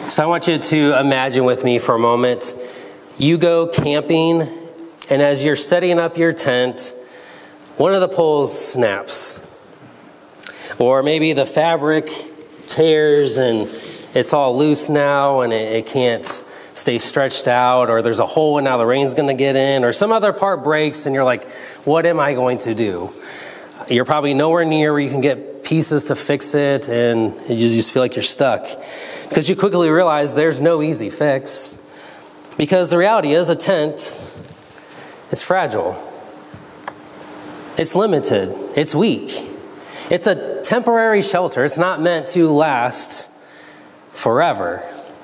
So I want you to imagine with me for a moment, you go camping, and as you're setting up your tent, one of the poles snaps. Or maybe the fabric tears and it's all loose now and it can't stay stretched out, or there's a hole and now the rain's going to get in, or some other part breaks and you're like, what am I going to do? You're probably nowhere near where you can get pieces to fix it, and you just feel like you're stuck. Because you quickly realize there's no easy fix. Because the reality is a tent, it's fragile. It's limited. It's weak. It's a temporary shelter. It's not meant to last forever.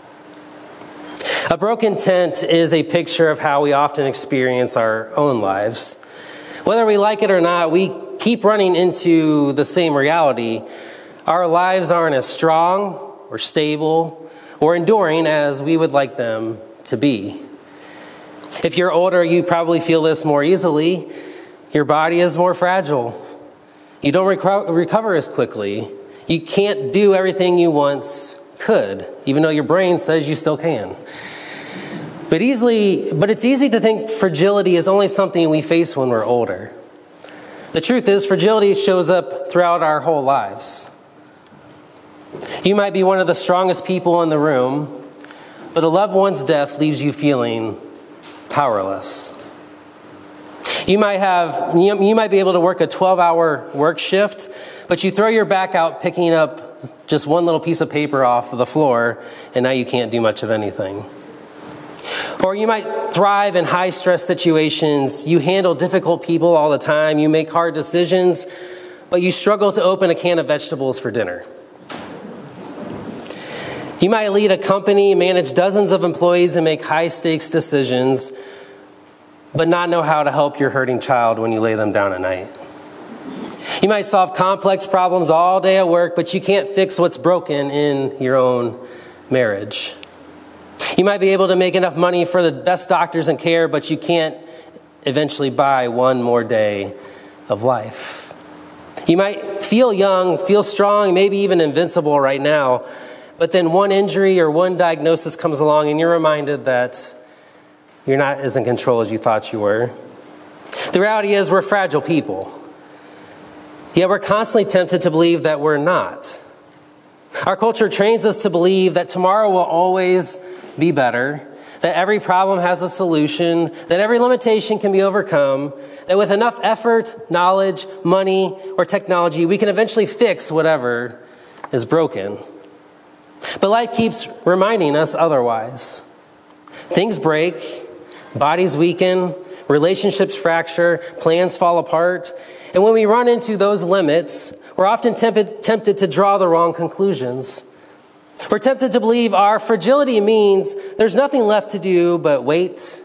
A broken tent is a picture of how we often experience our own lives. Whether we like it or not, we keep running into the same reality. Our lives aren't as strong or stable or enduring as we would like them to be. If you're older, you probably feel this more easily. Your body is more fragile. You don't recover as quickly. You can't do everything you once could, even though your brain says you still can. But it's easy to think fragility is only something we face when we're older. The truth is, fragility shows up throughout our whole lives. You might be one of the strongest people in the room, but a loved one's death leaves you feeling powerless. You might be able to work a 12-hour work shift, but you throw your back out picking up just one little piece of paper off of the floor, and now you can't do much of anything. Or you might thrive in high-stress situations. You handle difficult people all the time. You make hard decisions, but you struggle to open a can of vegetables for dinner. You might lead a company, manage dozens of employees, and make high-stakes decisions, but not know how to help your hurting child when you lay them down at night. You might solve complex problems all day at work, but you can't fix what's broken in your own marriage. You might be able to make enough money for the best doctors and care, but you can't eventually buy one more day of life. You might feel young, feel strong, maybe even invincible right now, but then one injury or one diagnosis comes along and you're reminded that you're not as in control as you thought you were. The reality is we're fragile people. Yet we're constantly tempted to believe that we're not. Our culture trains us to believe that tomorrow will always be better, that every problem has a solution, that every limitation can be overcome, that with enough effort, knowledge, money, or technology, we can eventually fix whatever is broken. But life keeps reminding us otherwise. Things break, bodies weaken, relationships fracture, plans fall apart, and when we run into those limits, we're often tempted to draw the wrong conclusions. We're tempted to believe our fragility means there's nothing left to do but wait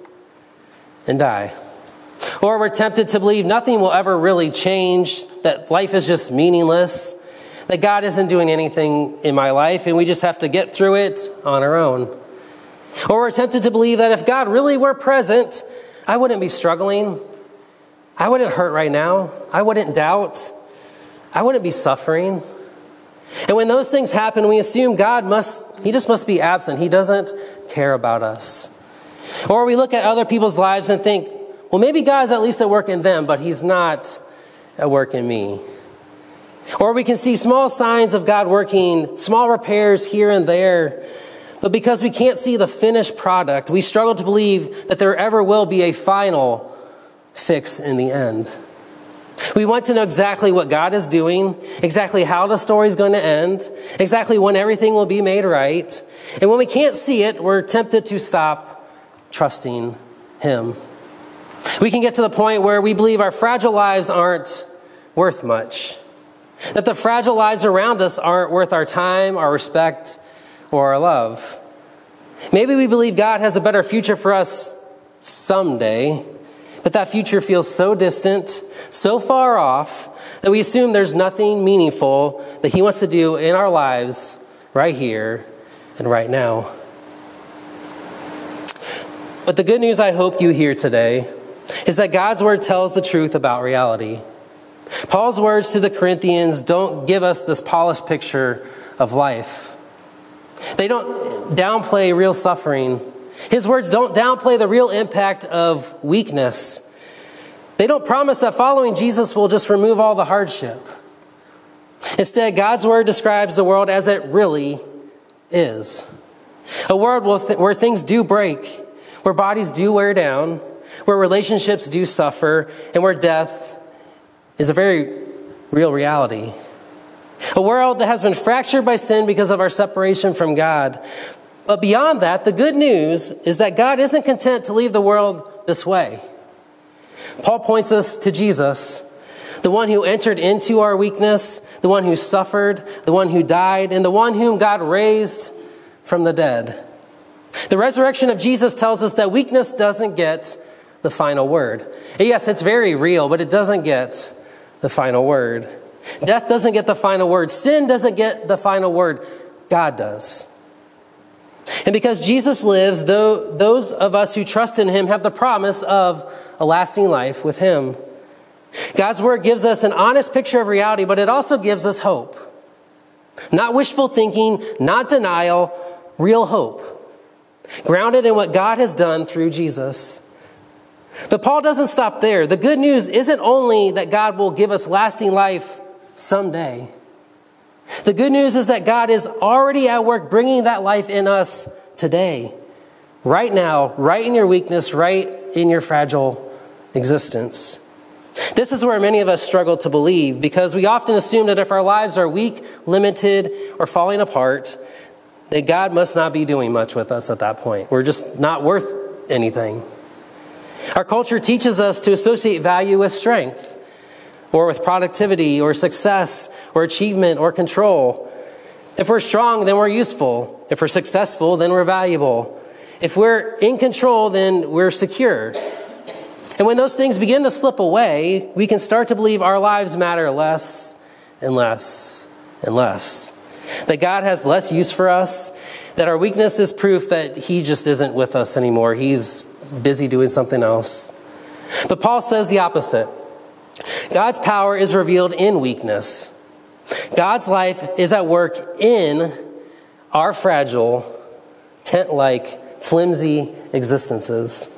and die. Or we're tempted to believe nothing will ever really change, that life is just meaningless, that God isn't doing anything in my life and we just have to get through it on our own. Or we're tempted to believe that if God really were present, I wouldn't be struggling. I wouldn't hurt right now. I wouldn't doubt. I wouldn't be suffering. And when those things happen, we assume He just must be absent. He doesn't care about us. Or we look at other people's lives and think, well, maybe God's at least at work in them, but He's not at work in me. Or we can see small signs of God working, small repairs here and there, but because we can't see the finished product, we struggle to believe that there ever will be a final fix in the end. We want to know exactly what God is doing, exactly how the story is going to end, exactly when everything will be made right. And when we can't see it, we're tempted to stop trusting Him. We can get to the point where we believe our fragile lives aren't worth much, that the fragile lives around us aren't worth our time, our respect, or our love. Maybe we believe God has a better future for us someday, but that future feels so distant, so far off, that we assume there's nothing meaningful that He wants to do in our lives right here and right now. But the good news I hope you hear today is that God's Word tells the truth about reality. Paul's words to the Corinthians don't give us this polished picture of life. They don't downplay real suffering. His words don't downplay the real impact of weakness. They don't promise that following Jesus will just remove all the hardship. Instead, God's word describes the world as it really is. A world where things do break, where bodies do wear down, where relationships do suffer, and where death is a very real reality. A world that has been fractured by sin because of our separation from God. But beyond that, the good news is that God isn't content to leave the world this way. Paul points us to Jesus, the one who entered into our weakness, the one who suffered, the one who died, and the one whom God raised from the dead. The resurrection of Jesus tells us that weakness doesn't get the final word. Yes, it's very real, but it doesn't get the final word. Death doesn't get the final word. Sin doesn't get the final word. God does. And because Jesus lives, those of us who trust in him have the promise of a lasting life with him. God's word gives us an honest picture of reality, but it also gives us hope. Not wishful thinking, not denial, real hope. Grounded in what God has done through Jesus. But Paul doesn't stop there. The good news isn't only that God will give us lasting life someday. The good news is that God is already at work bringing that life in us today. Right now, right in your weakness, right in your fragile existence. This is where many of us struggle to believe because we often assume that if our lives are weak, limited, or falling apart, that God must not be doing much with us at that point. We're just not worth anything. Our culture teaches us to associate value with strength, or with productivity, or success, or achievement, or control. If we're strong, then we're useful. If we're successful, then we're valuable. If we're in control, then we're secure. And when those things begin to slip away, we can start to believe our lives matter less and less and less. That God has less use for us, that our weakness is proof that he just isn't with us anymore. He's busy doing something else. But Paul says the opposite. God's power is revealed in weakness. God's life is at work in our fragile, tent-like, flimsy existences.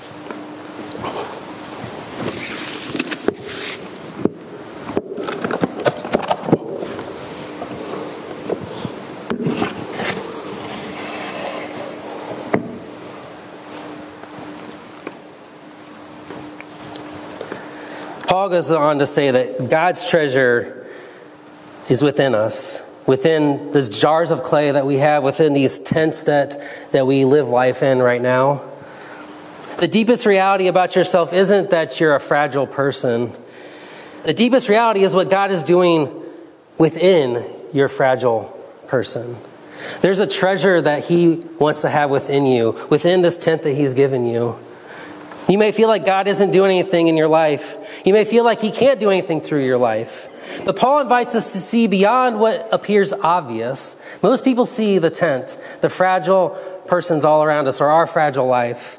Paul goes on to say that God's treasure is within us, within the jars of clay that we have, within these tents that we live life in right now. The deepest reality about yourself isn't that you're a fragile person. The deepest reality is what God is doing within your fragile person. There's a treasure that he wants to have within you, within this tent that he's given you. You may feel like God isn't doing anything in your life. You may feel like he can't do anything through your life. But Paul invites us to see beyond what appears obvious. Most people see the tent, the fragile persons all around us, or our fragile life.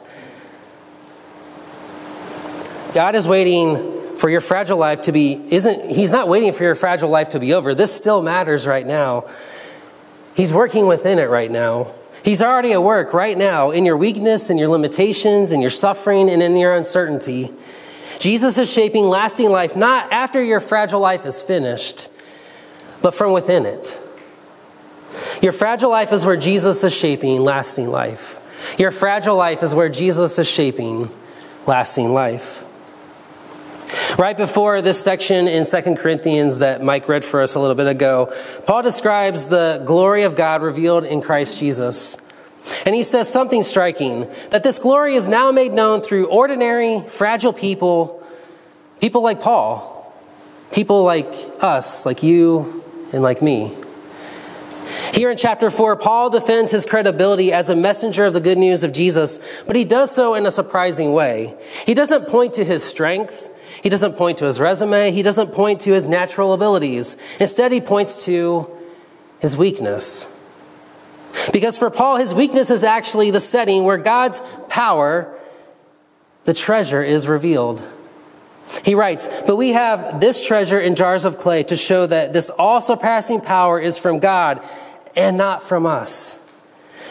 God is waiting for your fragile life to be, he's not waiting for your fragile life to be over. This still matters right now. He's working within it right now. He's already at work right now in your weakness, in your limitations, in your suffering, and in your uncertainty. Jesus is shaping lasting life, not after your fragile life is finished, but from within it. Your fragile life is where Jesus is shaping lasting life. Your fragile life is where Jesus is shaping lasting life. Right before this section in 2 Corinthians that Mike read for us a little bit ago, Paul describes the glory of God revealed in Christ Jesus. And he says something striking, that this glory is now made known through ordinary, fragile people like Paul, people like us, like you and like me. Here in chapter 4, Paul defends his credibility as a messenger of the good news of Jesus, but he does so in a surprising way. He doesn't point to his strength. He doesn't point to his resume. He doesn't point to his natural abilities. Instead, he points to his weakness. Because for Paul, his weakness is actually the setting where God's power, the treasure, is revealed. He writes, "But we have this treasure in jars of clay to show that this all-surpassing power is from God and not from us."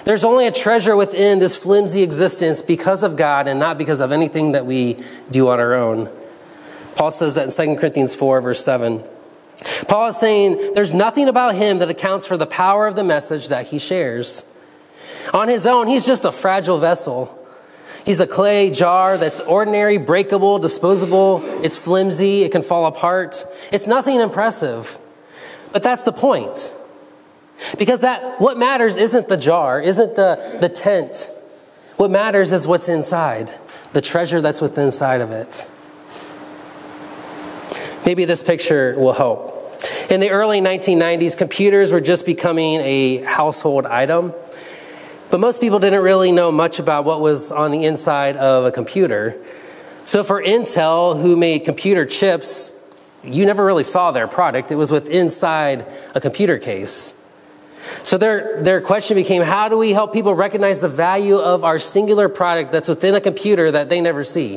There's only a treasure within this flimsy existence because of God and not because of anything that we do on our own. Paul says that in 2 Corinthians 4, verse 7. Paul is saying there's nothing about him that accounts for the power of the message that he shares. On his own, he's just a fragile vessel. He's a clay jar that's ordinary, breakable, disposable. It's flimsy. It can fall apart. It's nothing impressive. But that's the point. Because what matters isn't the jar, isn't the tent. What matters is what's inside, the treasure that's within inside of it. Maybe this picture will help. In the early 1990s, computers were just becoming a household item. But most people didn't really know much about what was on the inside of a computer. So for Intel, who made computer chips, you never really saw their product. It was inside a computer case. So their question became, how do we help people recognize the value of our singular product that's within a computer that they never see?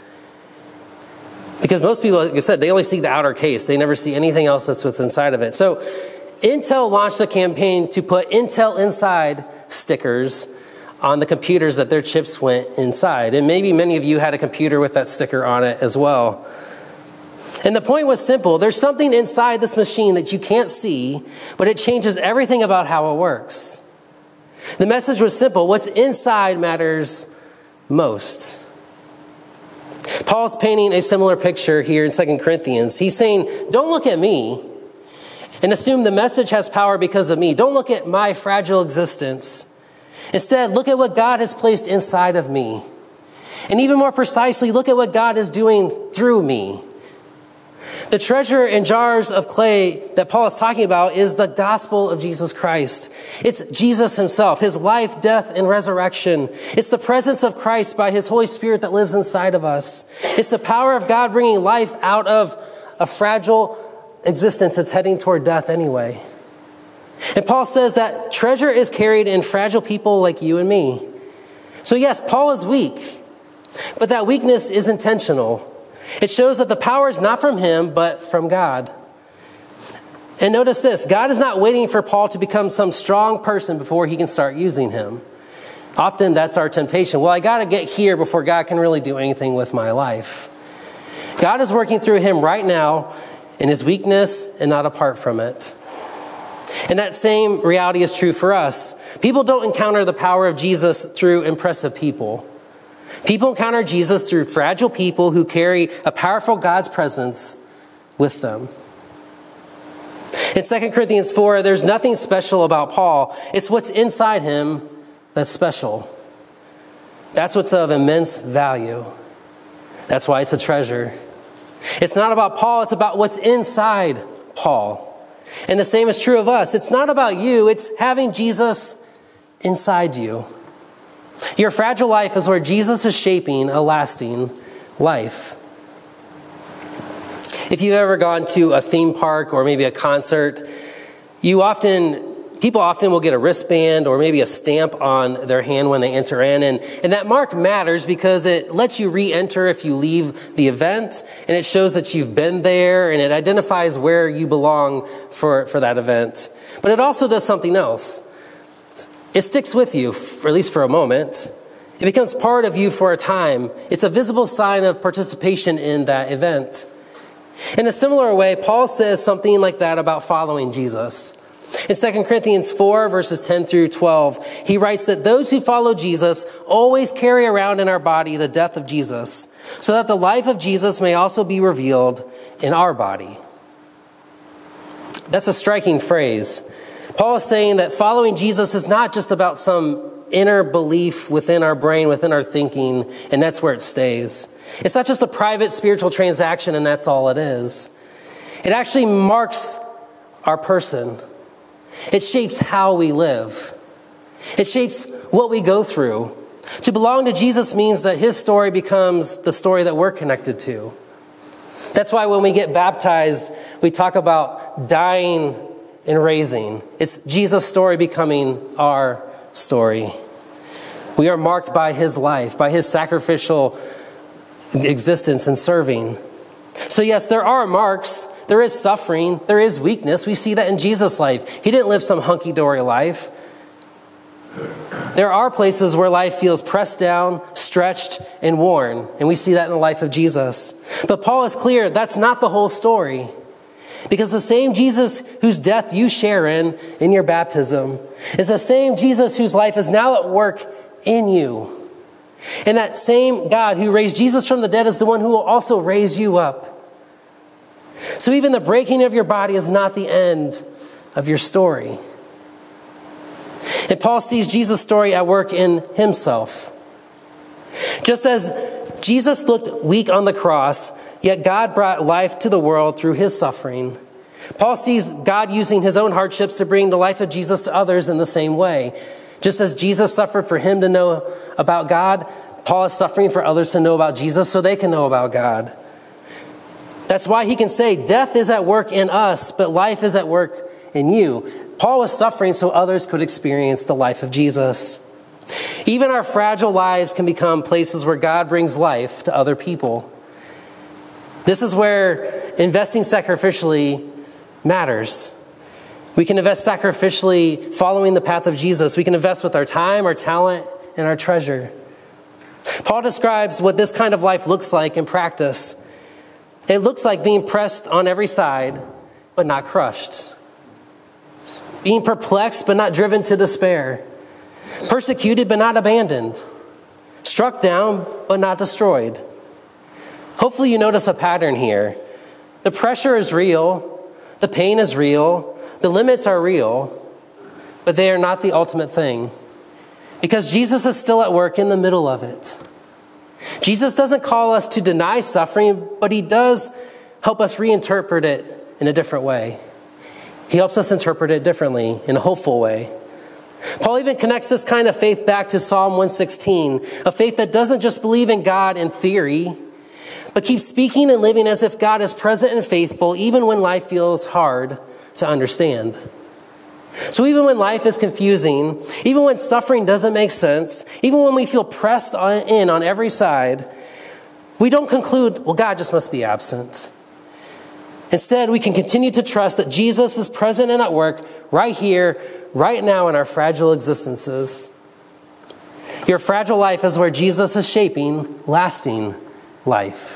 Because most people, like I said, they only see the outer case. They never see anything else that's within inside of it. So Intel launched a campaign to put Intel Inside stickers on the computers that their chips went inside. And maybe many of you had a computer with that sticker on it as well. And the point was simple. There's something inside this machine that you can't see, but it changes everything about how it works. The message was simple. What's inside matters most. Paul's painting a similar picture here in 2 Corinthians. He's saying, don't look at me and assume the message has power because of me. Don't look at my fragile existence. Instead, look at what God has placed inside of me. And even more precisely, look at what God is doing through me. The treasure in jars of clay that Paul is talking about is the gospel of Jesus Christ. It's Jesus himself, his life, death, and resurrection. It's the presence of Christ by his Holy Spirit that lives inside of us. It's the power of God bringing life out of a fragile existence that's heading toward death anyway. And Paul says that treasure is carried in fragile people like you and me. So yes, Paul is weak, but that weakness is intentional. It shows that the power is not from him, but from God. And notice this, God is not waiting for Paul to become some strong person before he can start using him. Often that's our temptation. Well, I got to get here before God can really do anything with my life. God is working through him right now in his weakness and not apart from it. And that same reality is true for us. People don't encounter the power of Jesus through impressive people. People encounter Jesus through fragile people who carry a powerful God's presence with them. In 2 Corinthians 4, there's nothing special about Paul. It's what's inside him that's special. That's what's of immense value. That's why it's a treasure. It's not about Paul, it's about what's inside Paul. And the same is true of us. It's not about you, it's having Jesus inside you. Your fragile life is where Jesus is shaping a lasting life. If you've ever gone to a theme park or maybe a concert, people often will get a wristband or maybe a stamp on their hand when they enter in. And that mark matters because it lets you re-enter if you leave the event. And it shows that you've been there and it identifies where you belong for that event. But it also does something else. It sticks with you, at least for a moment. It becomes part of you for a time. It's a visible sign of participation in that event. In a similar way, Paul says something like that about following Jesus. In 2 Corinthians 4, verses 10 through 12, he writes that those who follow Jesus always carry around in our body the death of Jesus, so that the life of Jesus may also be revealed in our body. That's a striking phrase. Paul is saying that following Jesus is not just about some inner belief within our brain, within our thinking, and that's where it stays. It's not just a private spiritual transaction and that's all it is. It actually marks our person. It shapes how we live. It shapes what we go through. To belong to Jesus means that his story becomes the story that we're connected to. That's why when we get baptized, we talk about dying and raising. It's Jesus' story becoming our story. We are marked by his life, by his sacrificial existence and serving. So yes, there are marks. There is suffering. There is weakness. We see that in Jesus' life. He didn't live some hunky-dory life. There are places where life feels pressed down, stretched, and worn, and we see that in the life of Jesus. But Paul is clear that's not the whole story. Because the same Jesus whose death you share in your baptism, is the same Jesus whose life is now at work in you. And that same God who raised Jesus from the dead is the one who will also raise you up. So even the breaking of your body is not the end of your story. And Paul sees Jesus' story at work in himself. Just as Jesus looked weak on the cross, yet God brought life to the world through his suffering, Paul sees God using his own hardships to bring the life of Jesus to others in the same way. Just as Jesus suffered for him to know about God, Paul is suffering for others to know about Jesus so they can know about God. That's why he can say, death is at work in us, but life is at work in you. Paul was suffering so others could experience the life of Jesus. Even our fragile lives can become places where God brings life to other people. This is where investing sacrificially matters. We can invest sacrificially following the path of Jesus. We can invest with our time, our talent, and our treasure. Paul describes what this kind of life looks like in practice. It looks like being pressed on every side, but not crushed. Being perplexed, but not driven to despair. Persecuted, but not abandoned. Struck down, but not destroyed. Hopefully you notice a pattern here. The pressure is real. The pain is real. The limits are real. But they are not the ultimate thing. Because Jesus is still at work in the middle of it. Jesus doesn't call us to deny suffering, but he does help us reinterpret it in a different way. He helps us interpret it differently, in a hopeful way. Paul even connects this kind of faith back to Psalm 116, a faith that doesn't just believe in God in theory, but keeps speaking and living as if God is present and faithful, even when life feels hard to understand. So even when life is confusing, even when suffering doesn't make sense, even when we feel pressed in on every side, we don't conclude, well, God just must be absent. Instead, we can continue to trust that Jesus is present and at work right here, right now in our fragile existences. Your fragile life is where Jesus is shaping lasting life.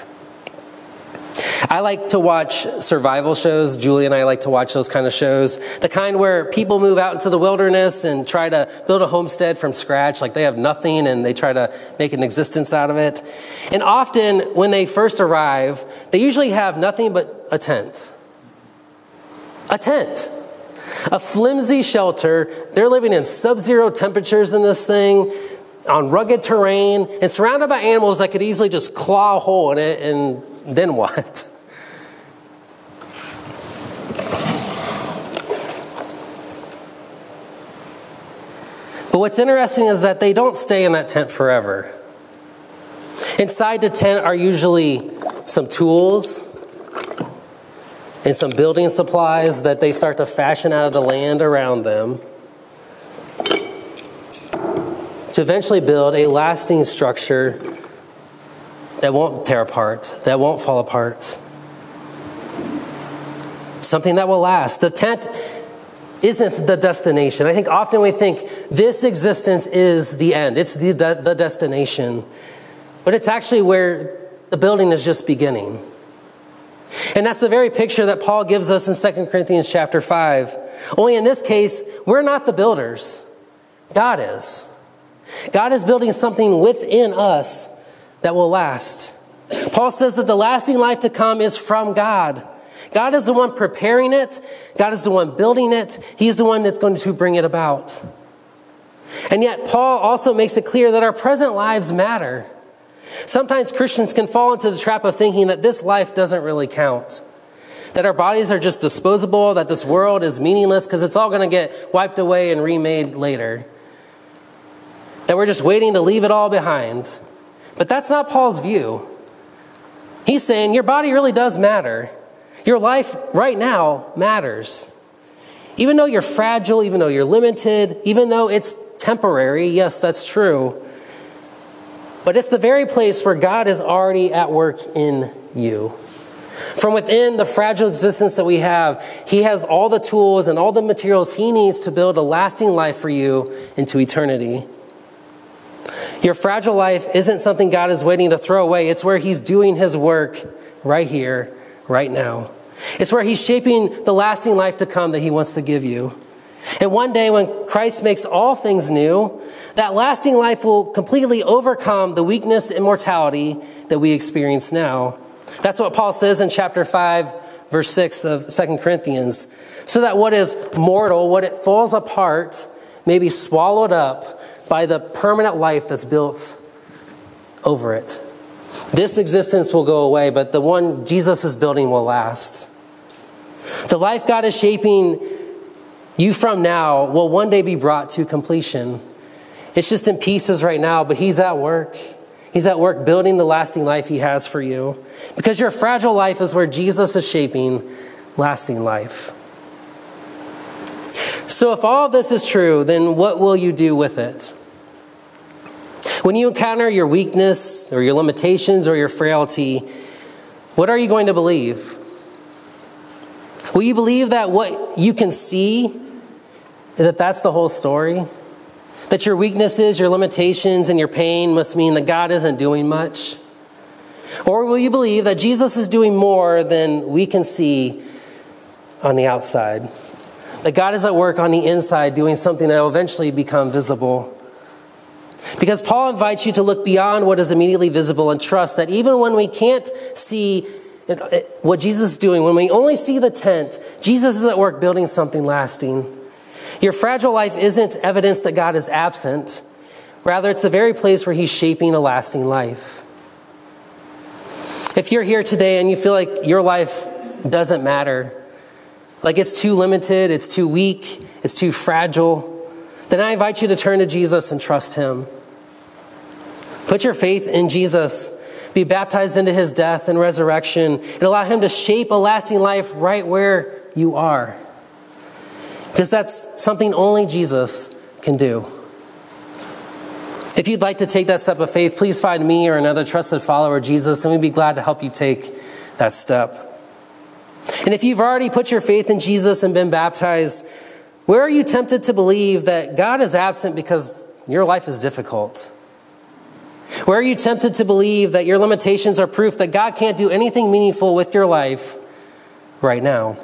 I like to watch survival shows. Julie and I like to watch those kind of shows. The kind where people move out into the wilderness and try to build a homestead from scratch. Like they have nothing and they try to make an existence out of it. And often when they first arrive, they usually have nothing but a tent. A tent. A flimsy shelter. They're living in sub-zero temperatures in this thing, on rugged terrain, and surrounded by animals that could easily just claw a hole in it, and then what? But what's interesting is that they don't stay in that tent forever. Inside the tent are usually some tools and some building supplies that they start to fashion out of the land around them to eventually build a lasting structure that won't tear apart, that won't fall apart. Something that will last. The tent isn't the destination. I think often we think this existence is the end. It's the destination. But it's actually where the building is just beginning. And that's the very picture that Paul gives us in 2 Corinthians chapter 5. Only in this case, we're not the builders. God is. God is building something within us that will last. Paul says that the lasting life to come is from God. God is the one preparing it. God is the one building it. He's the one that's going to bring it about. And yet Paul also makes it clear that our present lives matter. Sometimes Christians can fall into the trap of thinking that this life doesn't really count. That our bodies are just disposable, that this world is meaningless because it's all going to get wiped away and remade later. That we're just waiting to leave it all behind. But that's not Paul's view. He's saying your body really does matter. Your life right now matters. Even though you're fragile, even though you're limited, even though it's temporary, yes, that's true. But it's the very place where God is already at work in you. From within the fragile existence that we have, he has all the tools and all the materials he needs to build a lasting life for you into eternity. Your fragile life isn't something God is waiting to throw away. It's where he's doing his work right here, right now. It's where he's shaping the lasting life to come that he wants to give you. And one day when Christ makes all things new, that lasting life will completely overcome the weakness and mortality that we experience now. That's what Paul says in chapter 5, verse 6 of 2 Corinthians. So that what is mortal, what it falls apart, may be swallowed up by the permanent life that's built over it. This existence will go away, but the one Jesus is building will last. The life God is shaping you from now will one day be brought to completion. It's just in pieces right now, but he's at work. He's at work building the lasting life he has for you. Because your fragile life is where Jesus is shaping lasting life. So if all of this is true, then what will you do with it? When you encounter your weakness or your limitations or your frailty, what are you going to believe? Will you believe that what you can see, that that's the whole story? That your weaknesses, your limitations, and your pain must mean that God isn't doing much? Or will you believe that Jesus is doing more than we can see on the outside? That God is at work on the inside doing something that will eventually become visible? Because Paul invites you to look beyond what is immediately visible and trust that even when we can't see what Jesus is doing, when we only see the tent, Jesus is at work building something lasting. Your fragile life isn't evidence that God is absent. Rather, it's the very place where he's shaping a lasting life. If you're here today and you feel like your life doesn't matter, like it's too limited, it's too weak, it's too fragile, then I invite you to turn to Jesus and trust him. Put your faith in Jesus. Be baptized into his death and resurrection and allow him to shape a lasting life right where you are. Because that's something only Jesus can do. If you'd like to take that step of faith, please find me or another trusted follower of Jesus, and we'd be glad to help you take that step. And if you've already put your faith in Jesus and been baptized, where are you tempted to believe that God is absent because your life is difficult? Where are you tempted to believe that your limitations are proof that God can't do anything meaningful with your life right now?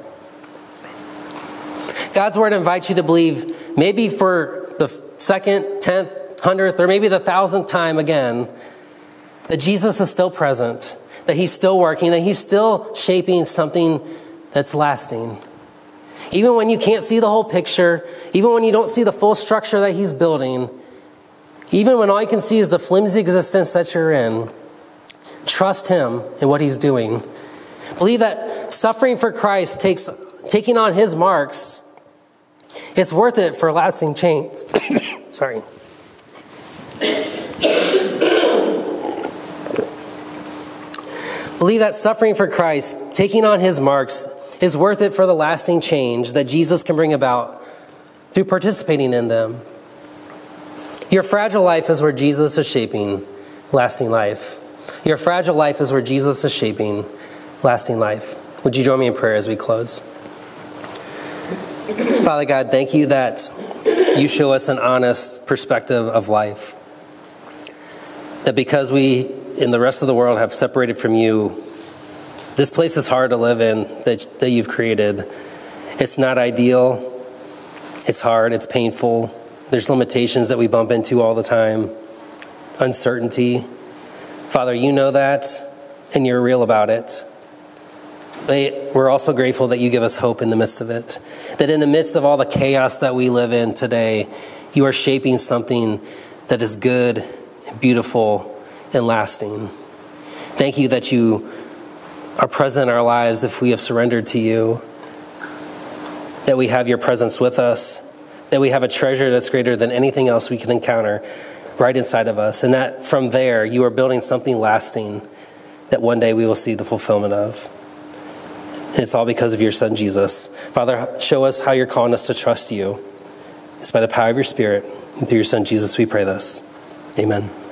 God's word invites you to believe, maybe for the 2nd, 10th, 100th, or maybe the 1,000th time again, that Jesus is still present, that he's still working, that he's still shaping something that's lasting. Even when you can't see the whole picture, even when you don't see the full structure that he's building, even when all you can see is the flimsy existence that you're in, trust him in what he's doing. Believe that suffering for Christ, taking on his marks, it's worth it for lasting change. Sorry. Believe that suffering for Christ, taking on his marks, is worth it for the lasting change that Jesus can bring about through participating in them. Your fragile life is where Jesus is shaping lasting life. Your fragile life is where Jesus is shaping lasting life. Would you join me in prayer as we close? Father God, thank you that you show us an honest perspective of life. That because we, in the rest of the world, have separated from you, this place is hard to live in that you've created. It's not ideal. It's hard. It's painful. There's limitations that we bump into all the time. Uncertainty. Father, you know that, and you're real about it. But we're also grateful that you give us hope in the midst of it. That in the midst of all the chaos that we live in today, you are shaping something that is good, beautiful, and lasting. Thank you that you are present in our lives if we have surrendered to you. That we have your presence with us. That we have a treasure that's greater than anything else we can encounter right inside of us. And that from there, you are building something lasting that one day we will see the fulfillment of. And it's all because of your son, Jesus. Father, show us how you're calling us to trust you. It's by the power of your Spirit. And through your son, Jesus, we pray this. Amen.